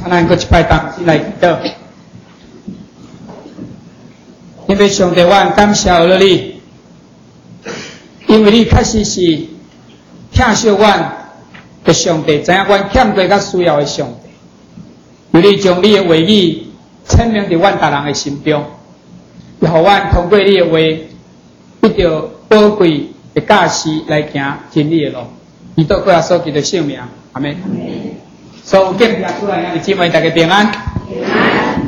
请咱搁一摆同心来祈祷。因为上帝，阮感谢了你，因为你确实是疼惜阮的上帝，知影阮欠过甲需要的上帝。由你将你的话语显明伫阮逐人的心中，也互阮通过你的话，得到宝贵的教示来行真理的路。以祷告所求的圣名，阿门。所有敬拜出来的姊妹，大家平安。平安。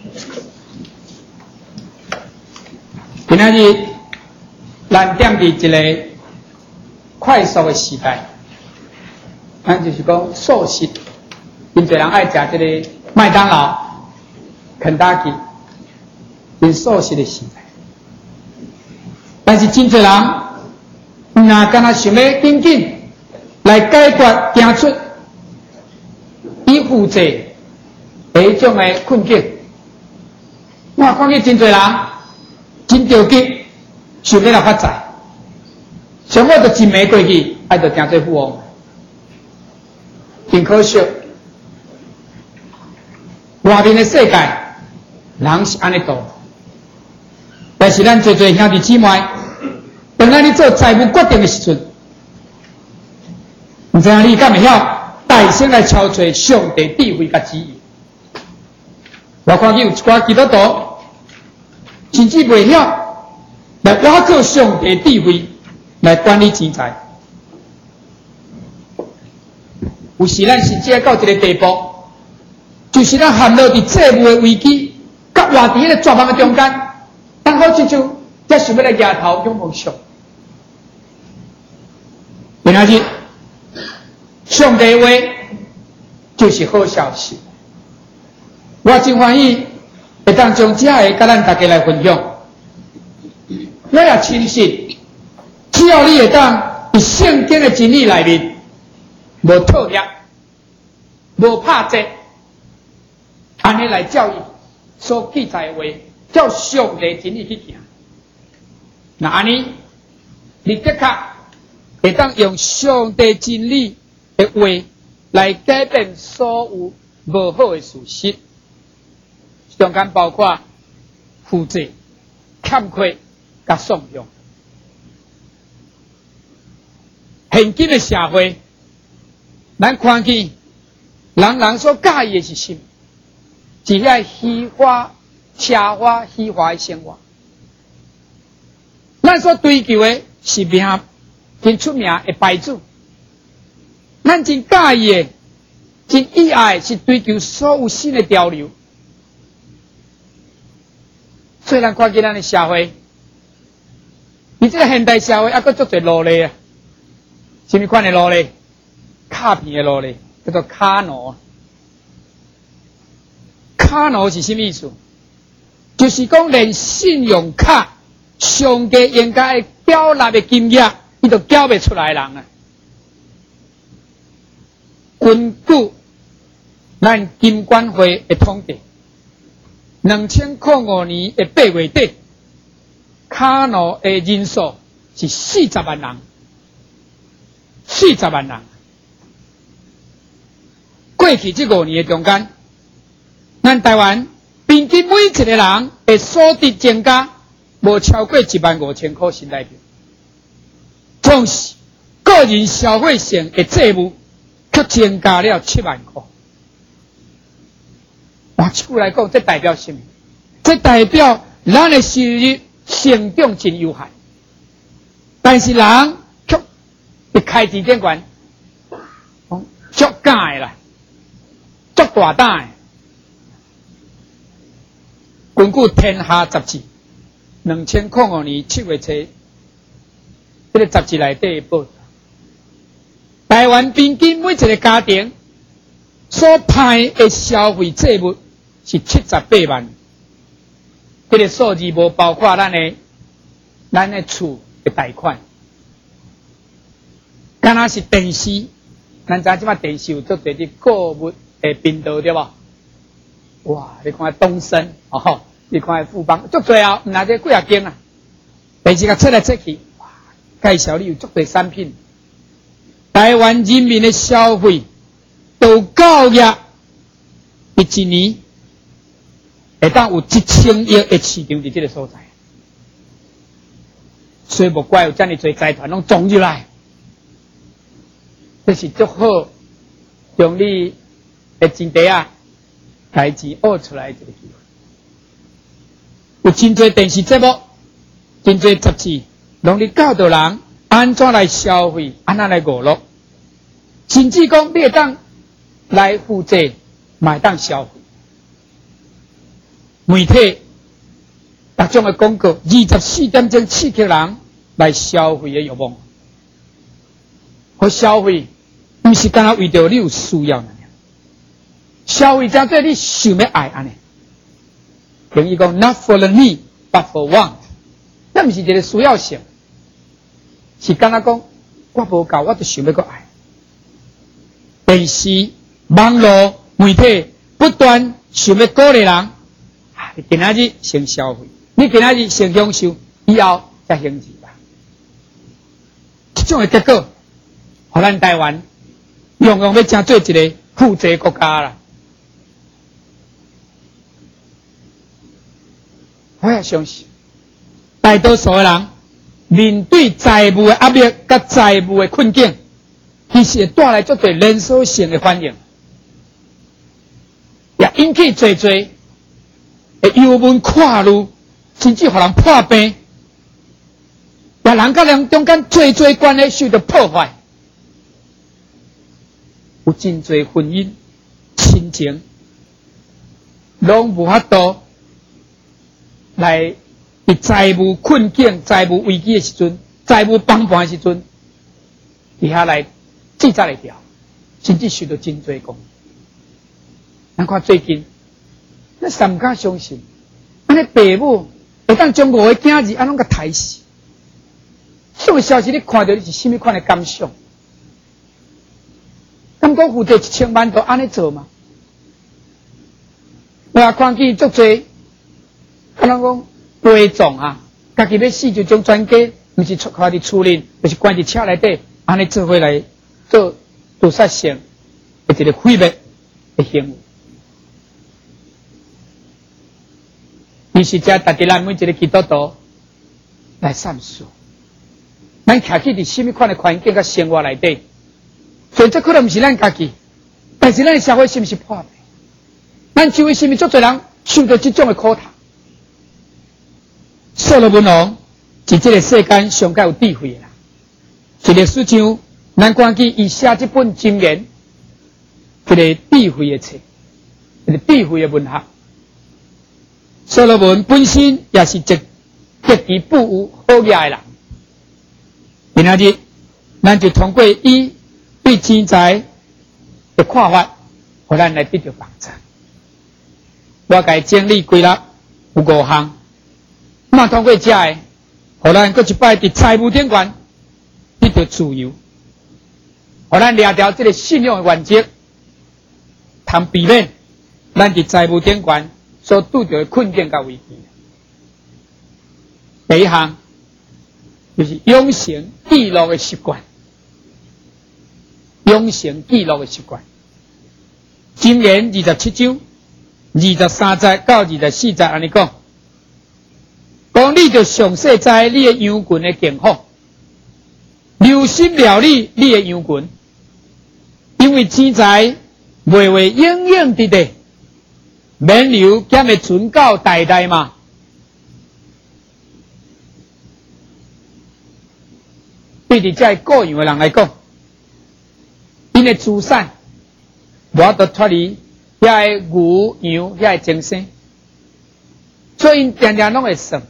今仔日，咱踮伫一个快速的时代，咱就是讲素食，真侪人爱食这个麦当劳、肯德基，真素食的时代。但是真侪人，若敢若想要紧紧来解决、行出以负债迄种的困境，我看见真侪人真着急，想要来发财，上好就真没过去，爱就行做富翁，真可惜。外面的世界，人是安尼做，但是咱做兄弟姊妹，当咱你做财务决定的时阵，唔知影你敢会晓？大声来敲出上帝智慧甲旨意。我看见有一寡基督徒，甚至袂晓来挖靠上帝智慧来管理钱财。有时咱甚至到一个地步，就是咱陷落伫债务的危机，甲活伫迄个绝望的中间，咱好亲像才想要来抬头仰望上。今仔日。上帝话就是好消息，我真欢喜会当将这个甲咱大家来分享。我也深信，只要你会当伫圣经的真理内面，无套约，无拍折，安尼来教育所记载的话，照上帝真理去行，那安尼，你的确会当用上帝真理的话来改变所有无好的事实，中间包括负债、欠亏、甲纵容。现今的社会，咱看见人人所介意的是什么？是遐虚华、奢华、虚华的生活。咱所追求的是名真出名的牌子。咱真介意的、真意爱是追求所有新的潮流。虽然看见咱的社会，你这个现代社会还佫足侪奴隶啊！什么款的奴隶？卡片的奴隶，叫做卡奴。卡奴是什么意思？就是讲连信用卡上帝应该缴纳的金额，伊都缴不出来的人啊！根据咱金管会的统计，2005年的8月底，卡奴的人数是40万人，40万人。过去这5年的中间，咱台湾平均每一个人的所得增加无超过15000块新台币，同时个人消费性的债务却增加了7万块。换句话来讲，这代表什么？这代表咱的收入成长真有限，但是人却一开支点悬，足敢的啦，足大胆的。根据《天下》杂志2005年7月初，这个杂志内底报，台湾平均每一个家庭所派的消费债务是78万，这个数字无包括咱的厝的贷款，敢若是电视，咱知即摆电视有做侪啲购物的频道对无？哇！你看东森哦，你看富邦，足侪啊，毋那这几啊间啊，电视甲切来切去，哇！介绍你有足侪产品。台湾人民的消费都高额伫一年会当有1000亿的市场伫这个所在，所以无怪有这么多财团拢撞入来，这是足好，用你的钱袋啊，家钱挖出来一个机会。有真多电视节目，真多杂志，拢咧教导人安怎来消费，安怎来娱乐，甚至讲你会当来负责，买当消费。媒体各种的广告，24点钟刺激人来消费的欲望。和消费不是干那为着你有需要，消费者对你想要爱安尼。等于讲 ，not for the need, but for want。那不是一个需要性，是干那讲我无够，我就想要个爱。电视、网络、媒体不断想要鼓励人。你今仔日先消费，你今仔日先享受，以后再享受吧。这种的结果，互咱台湾样样要成做一个富济国家啦。我也相信，大多数的人面对财务的压力、甲财务的困境，其实会带来足多连锁性的反应，也引起侪侪。幽门看路，甚至互人破病，也人甲人中间最关系受到破坏，有真侪婚姻、亲情，拢无法度来伫财务困境、财务危机的时阵、财务崩盘的时阵，伫遐来制裁来掉，甚至受到真侪攻。咱看最近。那三家相信，安尼父母会当将5个囝儿安拢甲杀死。这种消息你看到你是什么款的感想？敢讲负责1000万都安尼做吗？我也看见足侪，可能讲悲壮啊，家己要死就将全家，毋是放伫厝里，就是关伫车内底，安尼做伙来做屠杀性的一个毁灭的行为。其实这值得咱每一个基督徒来闪烁。咱徛起伫什么款的环境甲生活内底，所以这可能不是咱家己，但是咱的社会是不是破灭？咱周围是不是足多人受到这种的苦头？所罗门王是这个世间上较有智慧的人，一个史上咱看见伊写这本箴言，一个智慧的册，一个智慧的文学。所罗门本身也是一极其富有好业的人。今仔日，咱就通过伊对钱财的看法，互咱来得到帮助。我该整理归纳有5项，那通过这个，互咱搁一摆伫财务顶悬得到自由，互咱抓条这个信用的原则，通避免咱伫财务顶悬所拄到的困境甲危机。第一项就是养成记录的习惯，养成记录的习惯。箴言27章23节到24节安尼讲，讲你就详细知你的羊群的情况，留心料理你的羊群，因为钱财袂为永远伫地。免流兼会存到代代嘛。对伫这个羊的人来讲，因的资产无法度脱离遐个牛羊遐个精神，所以因常常拢会算。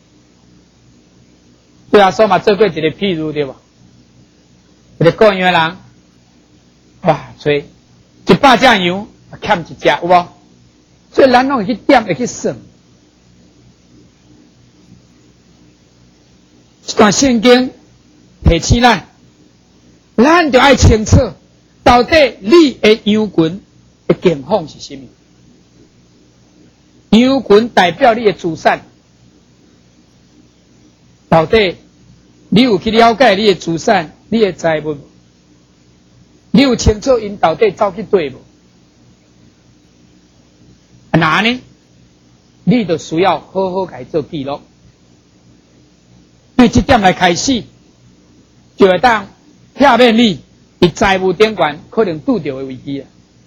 对啊，所嘛做过一个譬如对吧？一个个羊的人，哇，所以100只羊欠1只，有无？所以咱拢会去点，会去算。这段圣经提醒咱，咱就要清楚，到底你的羊群的情况是什么？羊群代表你的资产，到底你有去了解你的资产、你的财物？你有清楚因到底走去对无？ 那呢？你就需要好好来做记录。对这点来开始，就会当避免你伫财务顶悬可能拄到的危机啊。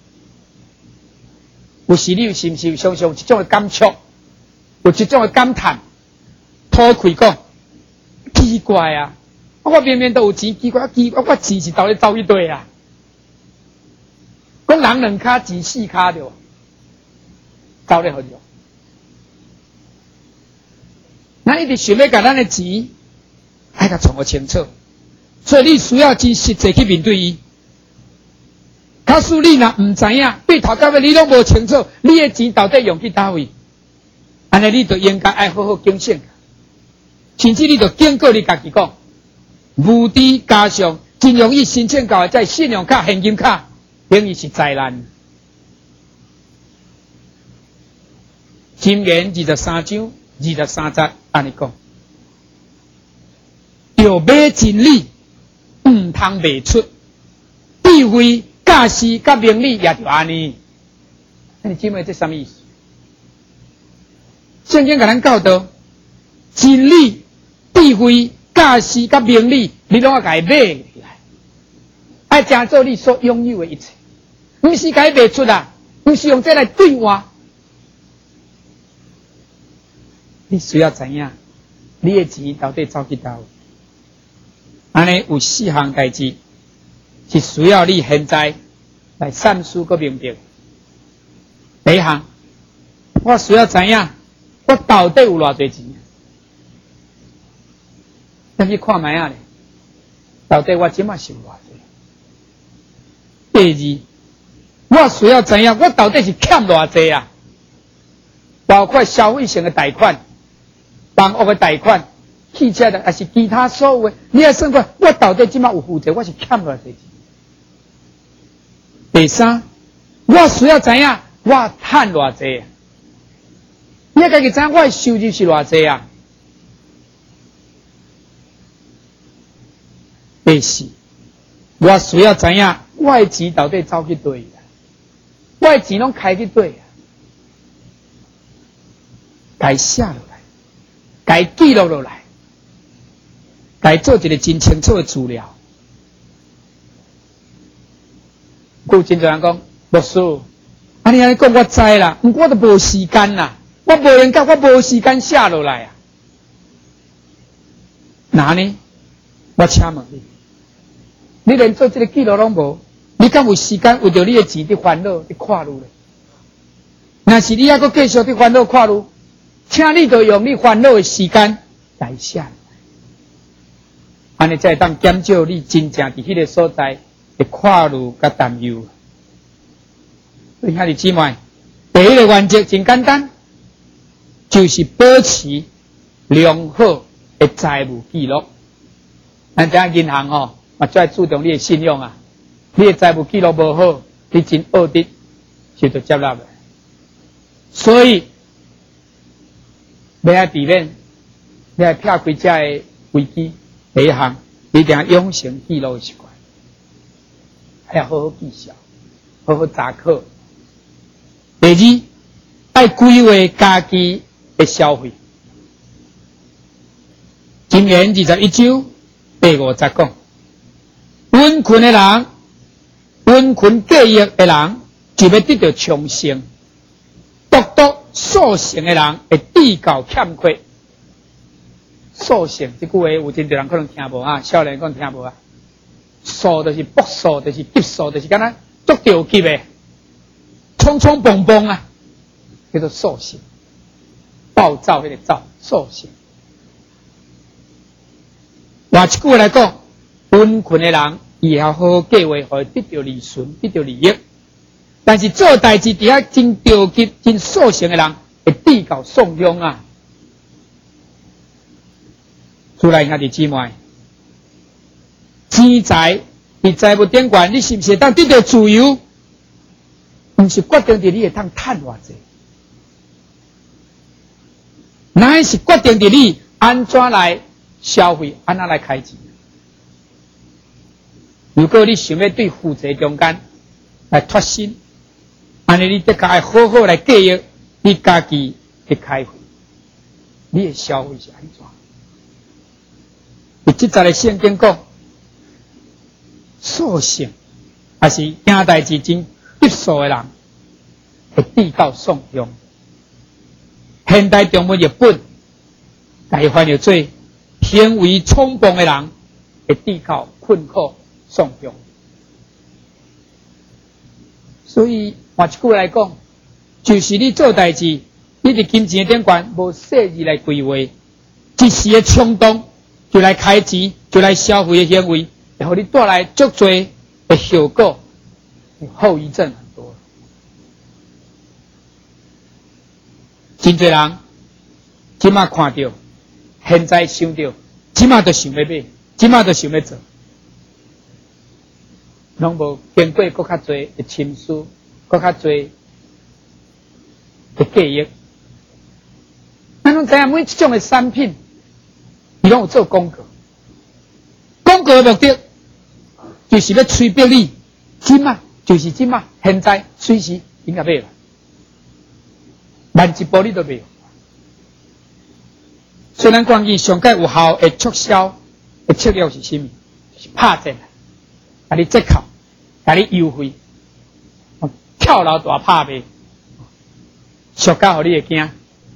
有时你是毋是常常有这种的感触，有这种的感叹，吐气讲奇怪啊！我明明都有钱，奇怪，我钱是到底走一堆啊？讲人两卡钱四卡着，走咧好着。咱一直想要甲咱的钱，爱甲创个清楚，所以你需要真实际去面对伊。假使你若唔知影，对头到尾你拢无清楚，你的钱到底用去叨位？安尼你就应该爱好好警醒，甚至你就警告你家己讲，无知加上真容易申请到的在信用卡、现金卡，等于是灾难。箴言23章23節安尼講，要買真理，唔通賣出智慧、假事、甲名利也就安尼。你姊妹，這什麼意思？聖經甲咱教導，真理、智慧、假事、甲名利，你攏要甲伊買起來，愛誠做你所擁有的一切，唔是甲伊賣出啊，唔是用這來對換。你需要知影，你的錢到底走去倒？安尼有4項代志是需要你現在來三思個明白。第一項，我需要知影，我到底有偌濟錢？咱去看覓咧，到底我即馬是有偌濟？第二，我需要知影，我到底是欠偌濟啊？包括消費性的貸款。房屋的貸款、汽車的，還是其他所有的，你要算看，我到底即馬有負債，我是欠偌濟錢？第三，我需要知影我賺偌濟啊？你要家己知影我的收入是偌濟啊？第四，我需要知影我的錢到底走去佗啊？我的錢攏開去佗啊？該寫落來。該記錄落來，該做一個真清楚的資料。有真多人講，牧師，安尼講我知啦，不過我都無時間啦，我無能夠，我無時間寫落來啊。那呢？我請問你，你連做這個記錄攏無，你敢有時間為着你的錢在煩惱、在看路咧？若是你還佫繼續在煩惱看路，請你就用你煩惱的時間來寫，安尼才會當減少你真正佇迄個所在的看慮甲擔憂。所以兄弟姊妹，第一個原則真簡單，就是保持良好的財務記錄。咱知影銀行嘛最注重你的信用啊，你的財務記錄無好，你真惡劣就接納了。所以要來避免，要來撇開這個危機。第一項，一定要養成記錄的習慣，還要好好記帳，好好查考。第二，要規劃家己的消費。箴言21章第50節講，穩困的人，穩困計劃的人，就要得到昌盛；獨獨所成的人會地夠欠缺。所成這句話有真多人可能聽無啊，少年可能聽無啊。所就是卜所，就是急所，就是敢若足着急的，衝衝蹦蹦啊，叫做所成。暴躁迄個躁，所成。換一句話來講，穩困的人，伊要好好計劃，會得到利順，得到利益。但是做代志底下真着急、真所成的人，會地夠喪凶啊！出來兄弟姊妹，錢財伫財務頂懸，你是不是當得到自由？不是決定伫你會當賺偌濟，乃是決定伫你安怎來消費，安怎來開錢。如果你想要對負債中間來脫身，安尼你得該好好來計劃你家己的开会，你的消费是安怎？你即阵的圣经讲，所幸还是惊代志真急数的人，会递到宋乡。现代中文日本，大翻译做行为冲动的人，会递到困苦宋乡。所以换一句话来讲，就是你做代志，你伫金钱的顶悬无细致来规划，一时的冲动就来开钱，就来消费的行为，然后你带来足多的效果，后遗症很多。真侪人即马看到，现在想到，即马就想要买，即马就想要做。拢无经过搁较侪的深思，搁较侪的记忆。咱拢知影每一种的产品，伊拢有做广告。广告的目的就是要催逼你，即马就是即马，现在随时应该买了，慢一步你都买。虽然关于上界有效的促销的策略是什么？是拍战。甲你折扣，甲你优惠，跳楼大拍卖，俗到互你会惊。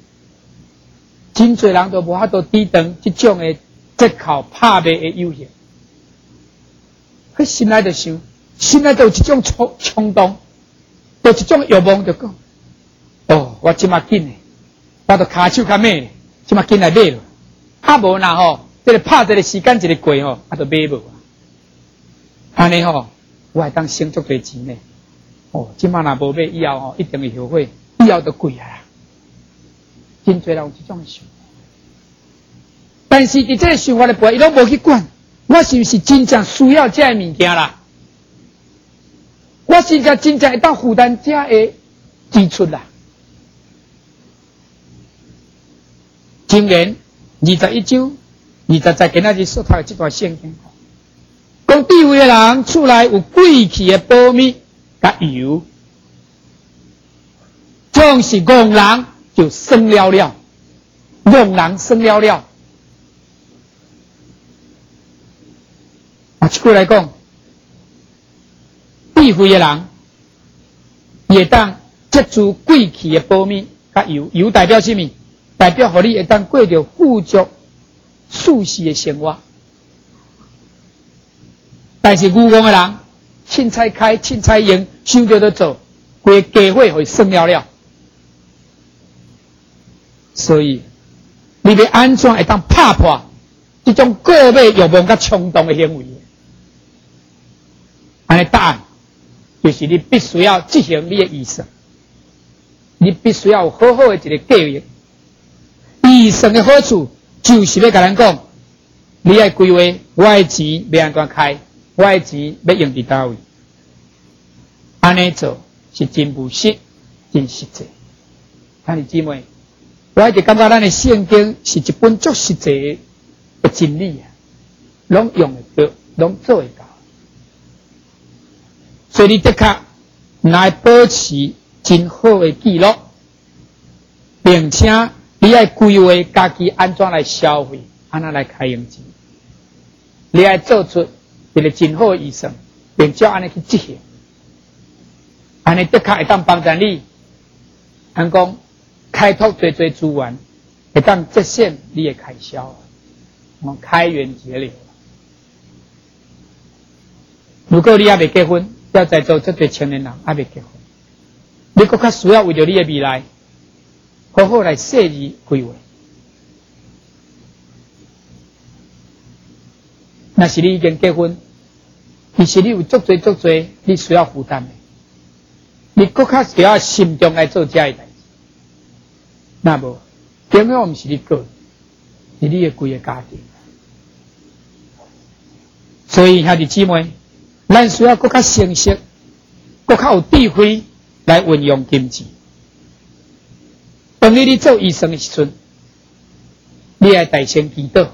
真侪人都无法度抵挡这种的折扣拍卖的诱惑，佢心内就想，心内就有一种冲动，有一种欲望就讲，哦，我即马紧诶，我都骹手较买，即马紧来买咯。啊无若吼，这个拍这个时间一个过吼，啊都买无啊。安尼吼，我会当省足多钱呢。哦，即马若无买，以后吼一定会后悔，以后都贵啊啦。真侪人有这种想法，但是伫这个想法的背后，伊拢无去管，我是不是真正需要这物件啦？我是真正会当负担这个支出啦？今年21章20今仔日所读的这段圣经，讲智慧的人厝内有贵气的苞米甲油，总是戆人就生了了，戆人生了了。啊，一句来讲，智慧的人会当接触贵气的苞米甲油，油代表什么？代表互你会当过着富足舒适的生活。但是愚妄的人，凊彩开凊彩用，想着就做，规个计划会算了了。所以，你要安怎会当拍破这种个别欲望甲冲动的行为？安尼答案就是你必须要执行你的预算，你必须要有好好的一个计划。预算的好处就是要甲咱讲，你要规划我的钱要安怎开，我的钱要用伫叨位。安尼做是真务实、真实际。兄弟姊妹，我就感觉咱的圣经是一本足实际的真理啊，拢用得到，拢做会到。所以你的确来保持真好的记录，并且你要规划家己安怎来消费，安怎来开用钱。你要做出一个真好的预算，并且安尼去执行，安尼的确会当帮助你，咱讲开拓最资源，会当节省你的开销，开源节流。如果你还未结婚，要在座这对青年人还未结婚，你更较需要为着你的未来，好好来细致规划。若是你已经结婚，其实你有足多你需要负担的，你更较需要慎重来做这个代志。那无，重要毋是你个人，是你的规个家庭。所以兄弟姊妹，咱需要更较成熟，更较有智慧来运用金钱。当你做医生的时阵，你要大声祈祷，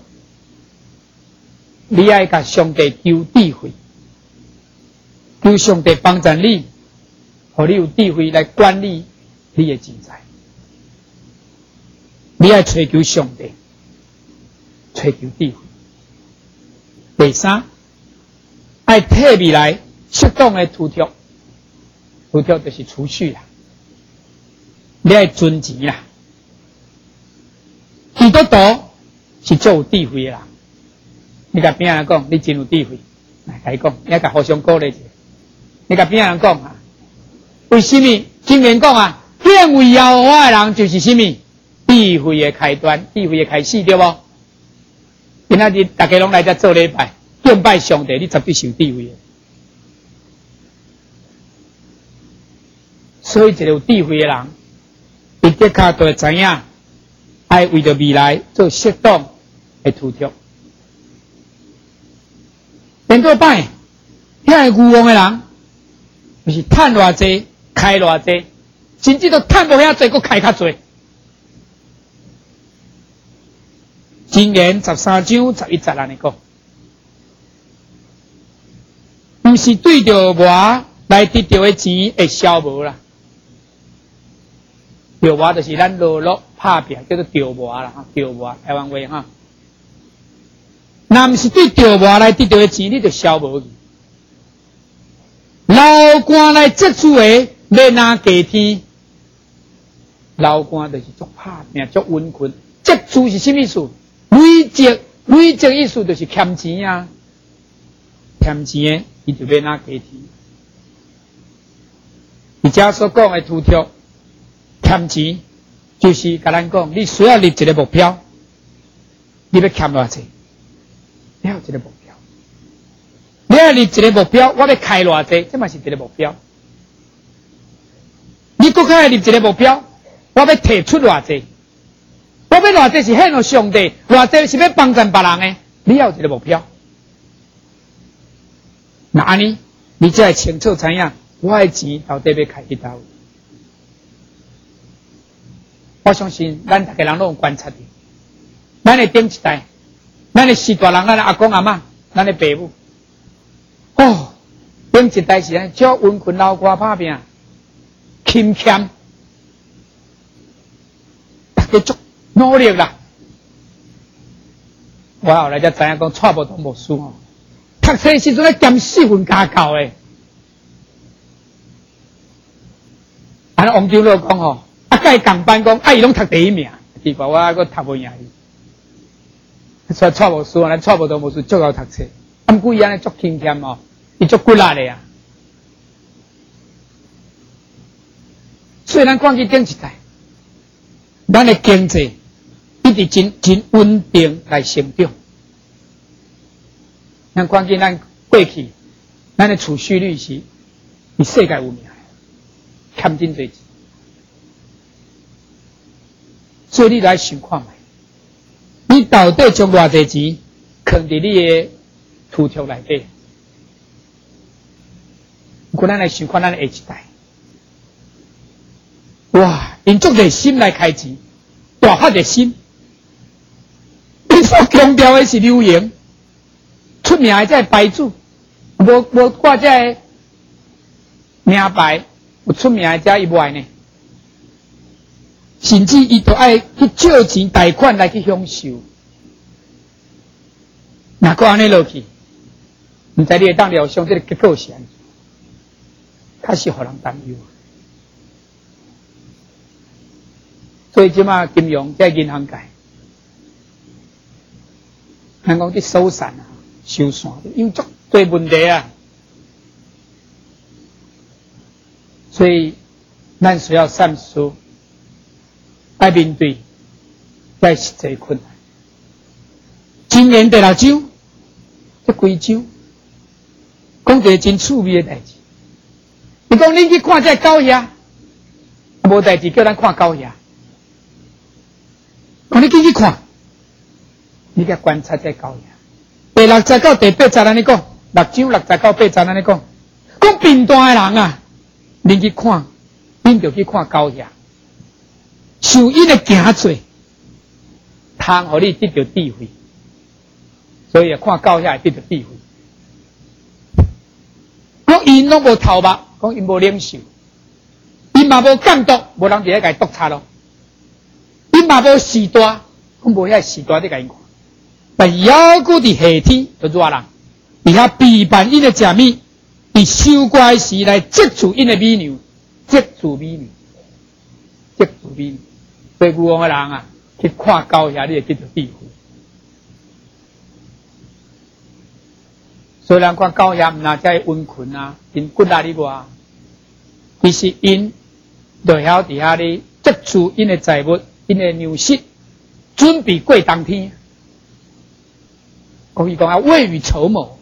你要甲上帝求智慧，求上帝帮助你，互你有智慧来管理你的钱财。 你要追求上帝，追求智慧。第三，要替未来适当的图贴，图贴就是储蓄啦，你要存钱啦。基督徒是最有智慧的啦，你甲边人讲，你真有智慧，来甲伊讲，你甲互相鼓励一下。你甲边人讲啊，为什么？经典讲啊，敬畏耶和华的人就是什么？智慧的开端，智慧的开始，对不？今仔日大家拢来这做礼拜，敬拜上帝，你绝对是有智慧的。所以，一个有智慧的人，伊的确就会知影，要为着未来做适当的图贴。连做摆，遐个愚妄的人，就是趁偌济，开偌济，甚至都趁无遐济，佫开较济。箴言13章11节安尼讲，毋是对着我来得到的钱会消无啦。钓饵就是咱落落拍拼，叫做钓饵啦，钓饵台湾话哈。若毋是对钓饵来得到的钱，你就消无去。流汗来接触的，免拿价天。流汗就是足拍拼、足温困。接触是什么意思？累积意思就是欠钱啊，欠钱的，伊就免拿价天。而家所讲的图贴，欠钱就是甲咱讲，你需要立一个目标，你要欠偌济，你要一个目标，你要立一个目标，我要开偌济，这嘛是一个目标。你搁较要立一个目标，我要提出偌济。我要偌济是献给上帝，偌济是要帮助别人的，你要有一个目标。那安尼，你才会清楚知影，我的钱到底要开去倒位。我相信咱大家人都有观察的，咱的顶一代，咱的四大人，咱的阿公阿嬷，咱的爸母，哦，顶一代是安足温困流汗拍拼，勤俭，大家足努力啦！我后来才知影讲，差不多无输哦。读册时阵咧减4分加教诶。安尼王长老讲吼，甲伊共班讲，伊拢读第一名，结果我佫读无赢伊。所以差无输，咱差不多无输，足够读册。毋过伊安尼足勤俭哦，伊足骨力诶啊。所以咱看去顶一代，咱诶经济。一直真稳定来成长。咱看见咱过去，咱的储蓄率是世界有名的，欠真多钱。所以你来想看觅，你到底将偌济钱放伫你的图贴内底？不过咱来想看咱的下一代，哇，因足热心来开钱，大发热心。所强调的是流行，出名的这牌子，无挂这名牌，有出名的这以外呢，甚至伊都爱去借钱贷款来去享受。若个安尼落去，毋知你会当料想这个结果是安怎，较是互人担忧。所以即马金融在银行界。咱讲啲收散啊、收散，因足多问题啊，所以咱需要三思，来面对这实际困难。今年第6章，这几章讲一个真趣味的代志。你讲你去看这狗遐，无代志叫咱看狗遐，讲你去看。你甲观察这狗呀，第60到第80安尼讲，6章60到80安尼讲，讲贫惰的人啊，恁去看，恁就去看狗呀，受因的行做，通互你得到智慧，所以看狗呀会得到智慧。讲因拢无头目，讲因无领袖，因嘛无监督，无人伫咧甲伊督察咯。因你嘛无时大，我无遐时大你甲因看。但腰骨伫下天就热人，伫遐陪伴因的食物，伫收瓜时来接触因的美娘，接触美娘，接触美娘。所以牛王的人啊，去看狗遐，你会记到地府。虽然看狗遐毋那遮温困啊，因骨力哩外，其实因就晓伫遐哩接触因的财物，因的粮食，准备过冬天。可以讲啊，未雨绸缪。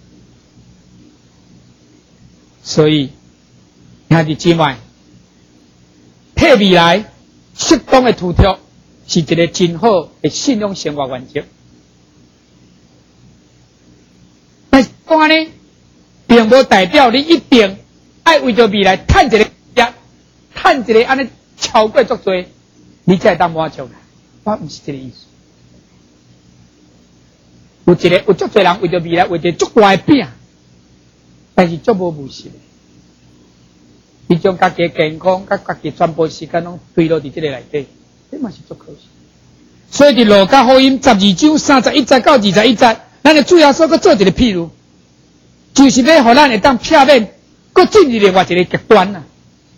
所以，兄弟姊妹，替未来适当的图条，是一个真好的信用生活原则。但是当然呢，并无代表你一定爱为着未来趁一个趁一个安尼超过足多，你才会当满足啦。我唔是这个意思。有足多人为着未来为着足大的饼，但是足无务实的。伊将家己的健康、甲家己全部时间拢推落伫这个内底，这嘛是足可惜。所以伫路加福音12章31节到21节，咱的主要所搁做一个譬如，就是要互咱会当避免搁进入另外一个极端啊。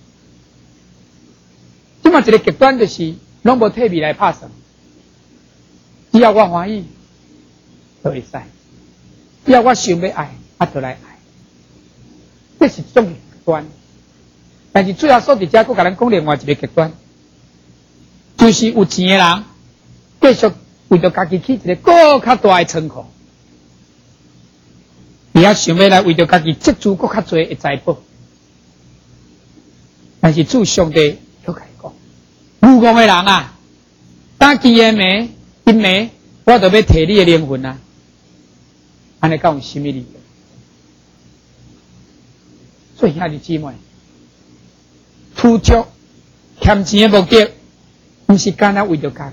即嘛一个极端就是拢无替未来拍算，只要我欢喜，就会使；只要我想要爱，就来爱。这是一种极端。但是最后所伫遮，佫甲咱讲另外一个极端，就是有钱的人继续为着家己起一个更较大的仓库，而遐想要来为着家己积聚更较多的财宝。但是主上帝又甲伊讲，愚妄的人啊，当见的暝因暝，我就要摕你的灵魂啊！安尼讲有什么理由？所以兄弟姊妹。付出欠钱的目的，不是单单为着家己，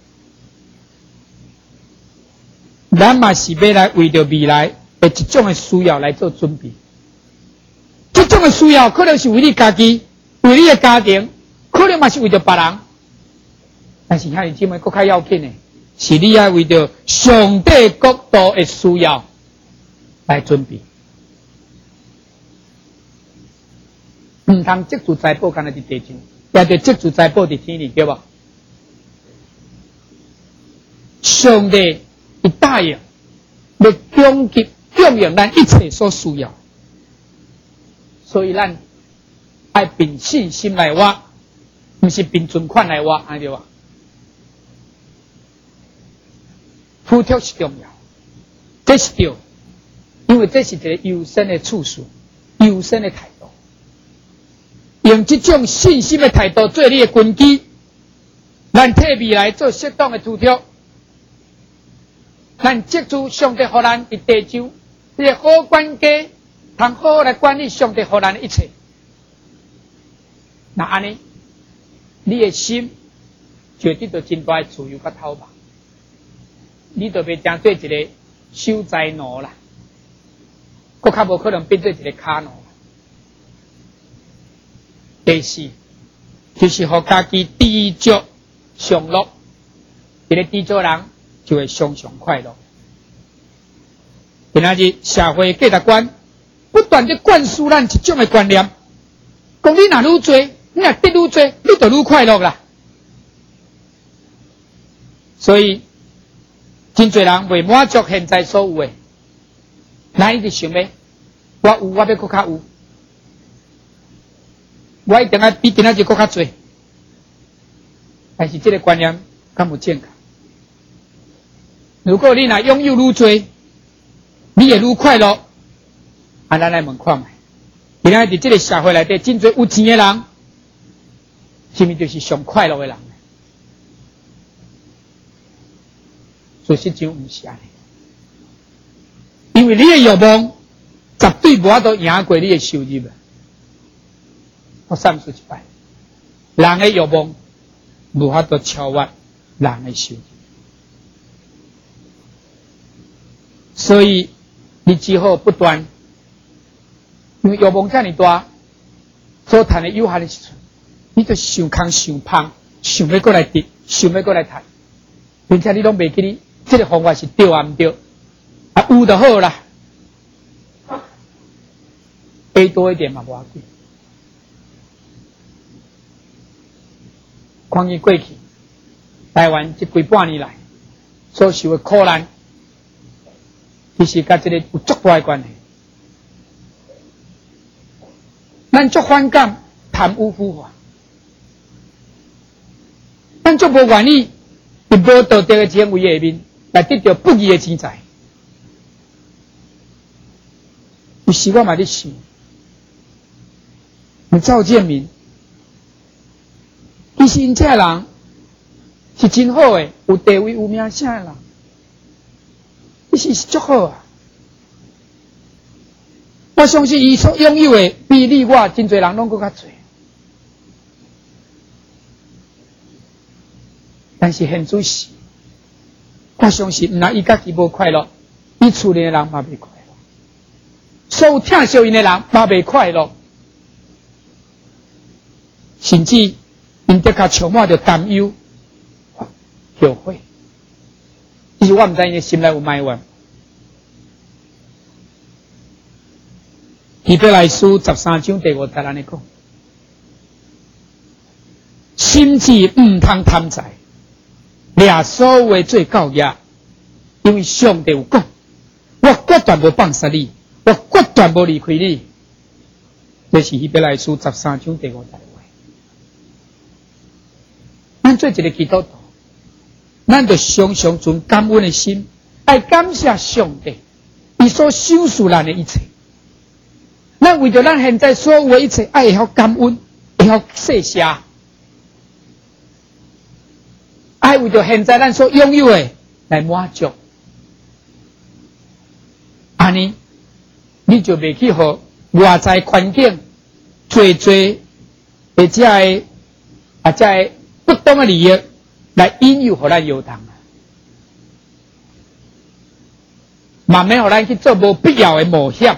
咱嘛是要来为着未来的一种的需要来做准备。这种的需要可能是为你家己，为你的家庭，可能嘛是为着别人。但是兄弟姊妹，更较要紧的，是你要为着上帝国度的需要来准备。唔通积聚财宝，干那伫地上，也着积聚财宝伫天里，对吧？上帝一答应，要供应咱一切所需要，所以咱爱凭信心来活，唔是凭存款来活，安对吧？付出是重要，这是对，因为这是一个优先的次数，优先的态度。用这种信心的态度做你的根基，咱替未来做适当的图条，咱接住上帝予咱的地上，这个好管家，通好好来管理上帝予咱的一切。那安尼，你的心就得到真大的自由甲透明，你就袂成做一个守财奴啦，佫较无可能变做一个卡奴。第四，就是互家己知足常乐，一个知足人就会常常快乐。今仔日社会价值观不断地灌输咱一种的观念，讲你若愈多，你若得愈多，你就愈快乐啦。所以，真侪人未满足现在所有的，咱一直想要，我有，我要更较有。我一定要比今仔日更较多，但是这个观念敢有正确？如果你若拥有愈多，你会愈快乐。咱来问看觅，今仔日这个社会内底，真侪有钱的人，是毋是就是上快乐的人？事实上毋是安尼，因为你的欲望绝对无法度赢过你的收入。我三说一摆，人的欲望无法度超越人的收入，所以你只好不断，因为欲望这么大，所谈的有限的时阵，你就想空想胖， 想要过来得，想要过来谈，并且你拢袂记你这个方法是对啊毋对？啊有就好啦，给多一点嘛无要紧。看伊过去，台湾这几半年来所受的苦难，其实甲这个有足大的关系。咱足反感贪污腐化，咱足无愿意伫无道德的行为下面来得到不义的钱财。有时我嘛伫想，赵建民，其实因这个人是真好诶，有地位有名声诶人，其实是足好啊。我相信伊所拥有诶，比你我真侪人拢搁较侪。但是现主是，我相信毋但伊家己无快乐，伊厝里诶人嘛袂快乐，所有疼惜因诶人嘛袂快乐，甚至因得较充满着担忧、后悔。其实我毋知因诶心内有埋怨。希伯来书13章第5节安尼讲：心智毋通贪财，掠所有的做教业，因为上帝有讲：我决断无放杀你，我决断无离开你。这是希伯来书13章第5节话。咱做一个基督徒，咱就常常存感恩的心，爱感谢上帝，伊所赏赐咱的一切。咱为着咱现在所有的一切，爱会晓感恩，会晓谢谢，爱为着现在咱所拥有的来满足。安尼，你就袂去互外在环境做或者的不当的利益来引诱互咱摇动，慢慢互咱去做无必要的冒险。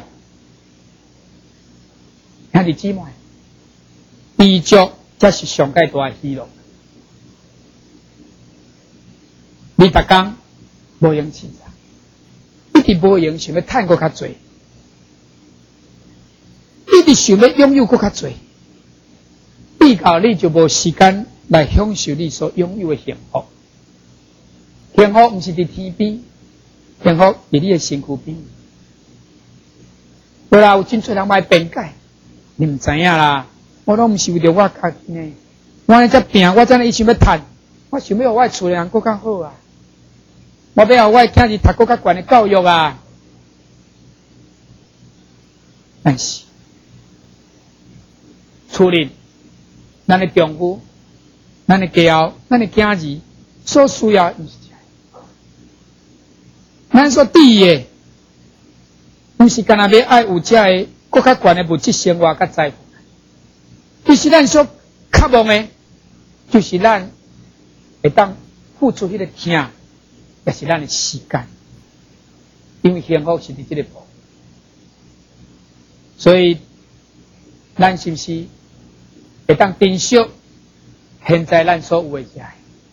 兄弟姊妹，知足才是上界大的喜乐。你逐工无用钱财，一直无用想要趁搁较侪，一直想要拥有搁较侪，比较你就无时间来享受你所拥有的幸福。幸福毋是伫天边，幸福伫你的身躯边。后来有真侪人来辩解。你唔知影啦，我拢唔是为着我家己呢。我这病，我真系想要趁，我想要互我厝里人更较好啊。我要互我囝儿读更较悬的教育啊。但是，厝里咱的丈夫、咱的家后、咱的囝儿所需要，唔是这，咱所注意的，唔是干那要爱有这个。更较悬的物质生活甲财富，其实咱所渴望的，就是咱会当付出迄个疼，也是咱的时间，因为幸福是伫这个步，所以咱是不是会当珍惜现在咱所有的这？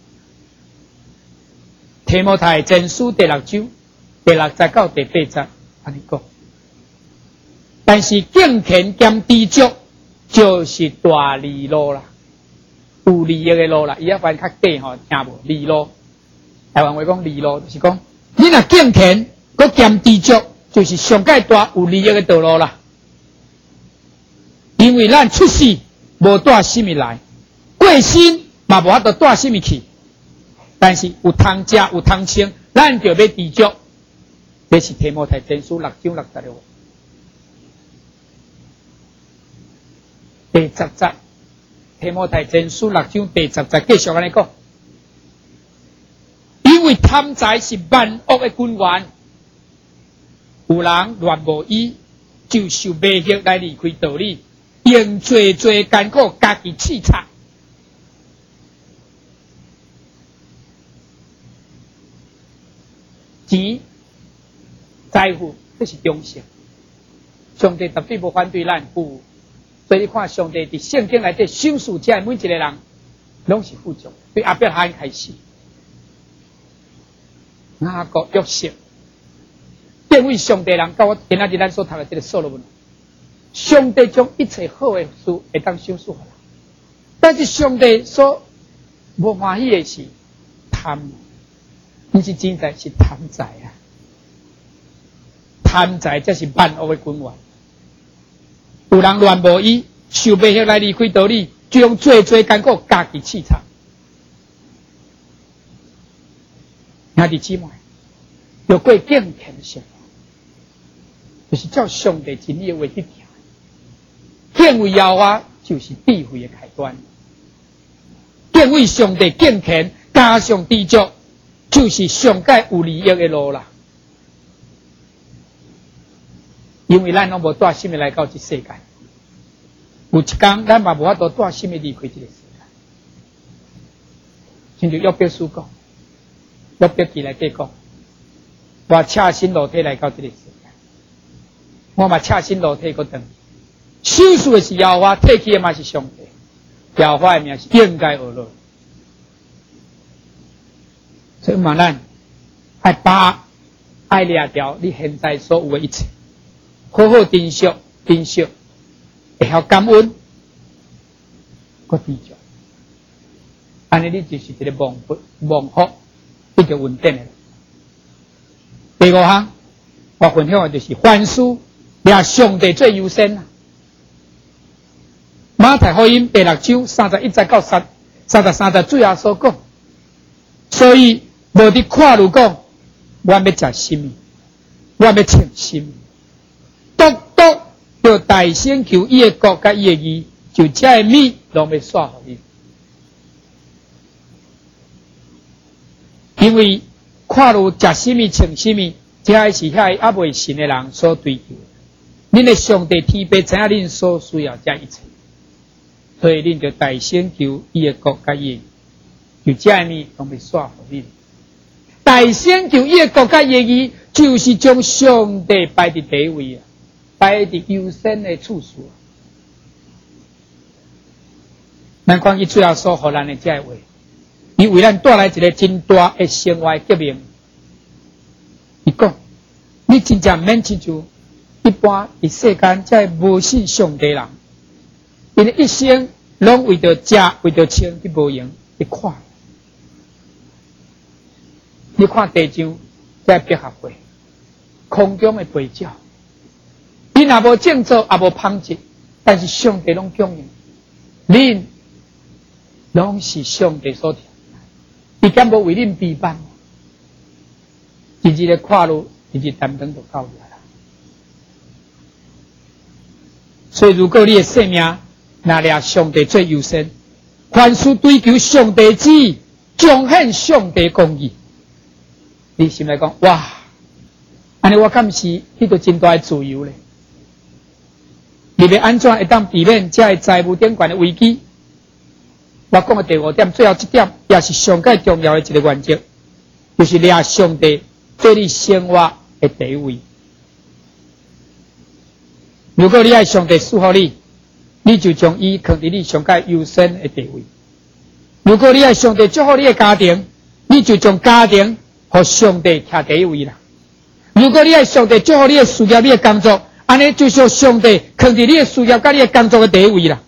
提摩太前书第6章第6节到第8节，安尼讲。但是敬虔兼知足，就是大利路啦，有利益的路啦。伊遐翻较短吼，听无利路。台湾话讲利路，就是讲你若敬虔，佮兼知足，就是上界大有利益的道路啦。因为咱出世无带什么来，过身嘛无法度带什么去，但是有通食有通穿，咱就要知足。这是提摩太前书6章6节的话。第10节，提摩太前书6章第10节继续安尼讲，因为贪财是万恶的根源，有人乱无依，就受迷惑来离开道理，用最艰苦家己刺擦。钱、财富，这是中性，上帝绝对无反对咱富。所以你看，上帝伫圣经内底赏赐这每一个人， 拢是富足，对阿伯拉罕开始，雅各、约瑟，变为上帝人，甲我今仔日咱所读的这个所罗门，上帝将一切好的事会当赏赐给人，但是上帝所无欢喜的是贪，不是钱财，是贪财啊！贪财才是万恶的根源。有人乱无依，受不许来离开道理，就用最艰苦家己刺插。兄弟姊妹，要过敬虔的生活，就是照上帝真理的话去行。敬畏耶和华就是智慧的开端。敬畏上帝敬虔，加上知足，就是上界有利益的路啦。因为咱拢无带心的来到这世界，有一天咱嘛无法度带心的离开这个世界。亲像约伯书讲，约伯记来讲，我赤身裸体来到这个世界，我嘛赤身裸体个等，收拾的是耶和华，退去的嘛是上帝。耶和华的名是应该而论，所以嘛，咱爱把爱掠掉你现在所有的一切，好好珍惜，会晓感恩，个知足，安尼你就是一个蒙福，一个稳定的。第五项，我分享的就是凡事掠上帝最优先啦。马太福音第6章31节到33节最后所讲，所以无伫看路讲，我要食什么，我要穿什么，独要大声求伊的国甲伊的义，就这的米拢要煞互你。因为看路食什么穿什么，这是遐还未信的人所追求的。恁的上帝天父知影恁所需要这一切。所以，恁就大声求伊的国甲伊，就这样呢，拢被煞互恁。大声求伊的国甲伊，就是将上帝摆伫第一位啊，摆伫优先的处所。咱看伊最后所互咱的这话，伊为咱带来一个真大的生活革命。伊讲，你真正免亲像一般伫世间这无信上帝人。因一生拢为着食，为着穿，去无用。你看地上在百合花，空中的飞鸟，伊若无种作，也无芳质，但是上帝拢供应，恁拢是上帝所听，伊敢无为恁备办？日日的看路，日日担当就到了啦。所以，如果你的生命，那掠上帝最优先，凡事追求上帝旨意，彰显上帝公义。你心来讲，哇，安尼我敢是迄个真大的自由咧？你要安怎会当避免这个财务顶悬的危机？我讲的第5点，最后一点也是上界重要的一个原则，就是掠上帝做你生活的第一位。如果你爱上帝赐福你，你就将伊放伫你上界优先的地位。如果你爱上帝祝福你的家庭，你就将家庭和上帝徛第一位啦。如果你爱上帝祝福你的事业、你的工作，安尼就将上帝放伫你的事业甲你的工作的第一位啦。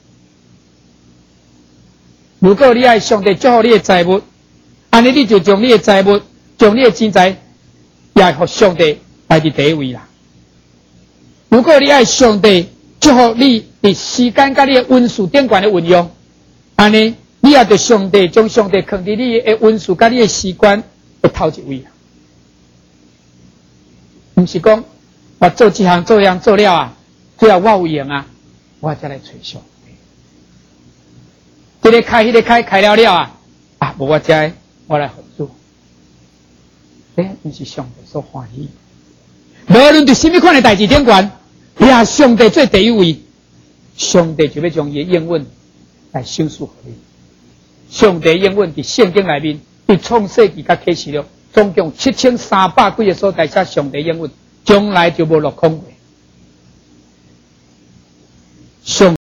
如果你爱上帝祝福你的财物，安尼你就将你的财物、将你的钱财也和上帝摆伫第一位啦。如果你爱上帝祝福你伫时间甲你的运势顶悬的运用，安尼你也对上帝将上帝放伫你的运势甲你的时间的头一位啊！毋是讲我做这项做样做了啊，最后我有用啊，我才来找上帝。这个开，迄个开了啊，无我才我来合作。毋是上帝所欢喜。无论对什么款的代志顶悬，掠上帝做第一位。上帝就要将伊的应允来赏赐给你。上帝应允伫圣经内面，伫创世纪甲启示录，总共7300几个所在写上帝应允，从来就无落空过。上